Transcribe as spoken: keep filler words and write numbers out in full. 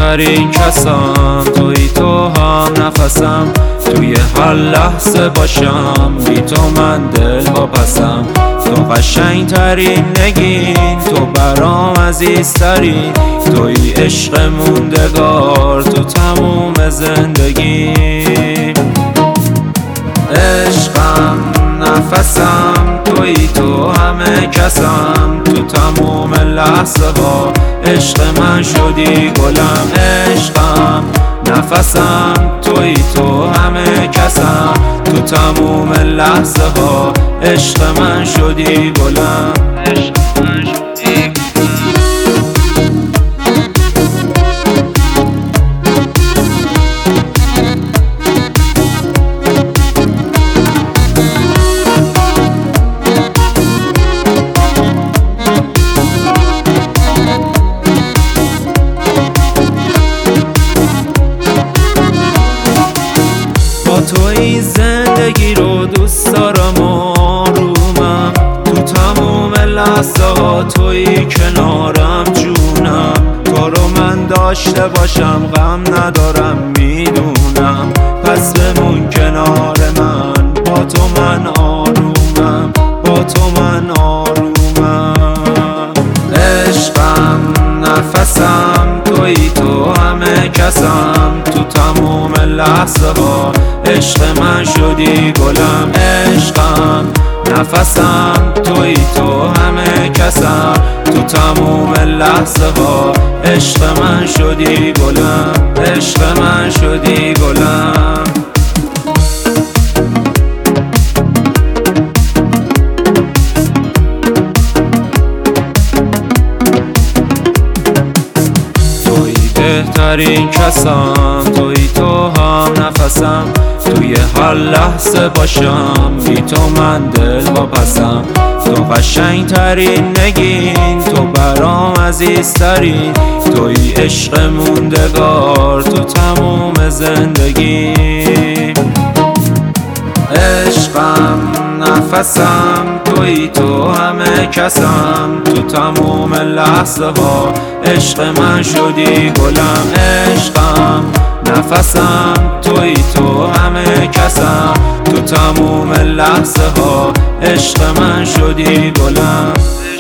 بهترین کسم، توی تو هم نفسم، توی هر لحظه باشم، بی تو من دل واپسم. تو قشنگ ترین نگین، تو برام عزیزترین، توی عشق موندگار، تو تموم زندگی. عشقم نفسم، توی تو همه کسم، تو تموم لحظه ها عشق من شدی گلم. عشقم نفسم، توی تو همه کسم، تو تموم لحظه ها عشق من شدی گلم. عشق من شدی گلم. با توی زندگی رو دوست دارم آرومم، تو تموم لحظه ها توی کنارم جونم. تو رو من داشته باشم غم ندارم میدونم، پس بمون کنار من، با تو من آرومم، با تو من آرومم. عشقم نفسم، توی تو همه کسم، تو تموم لحظه ها عشق من شدی گلم. عشقم نفسم، توی تو همه کسم، تو تموم لحظه ها عشق من شدی گلم. عشق من شدی گلم. بهترین کسم، توی تو هم نفسم، توی هر لحظه باشم، بی تو من دل واپسم. تو قشنگ ترین نگین، تو برام عزیزترین، توی عشق موندگار، تو تموم زندگی. عشقم نفسم، توی تو همه کسم، تو تموم لحظه ها عشق من شدی گلم. عشقم نفسم، توی تو همه کسم، تو تموم لحظه ها عشق من شدی گلم.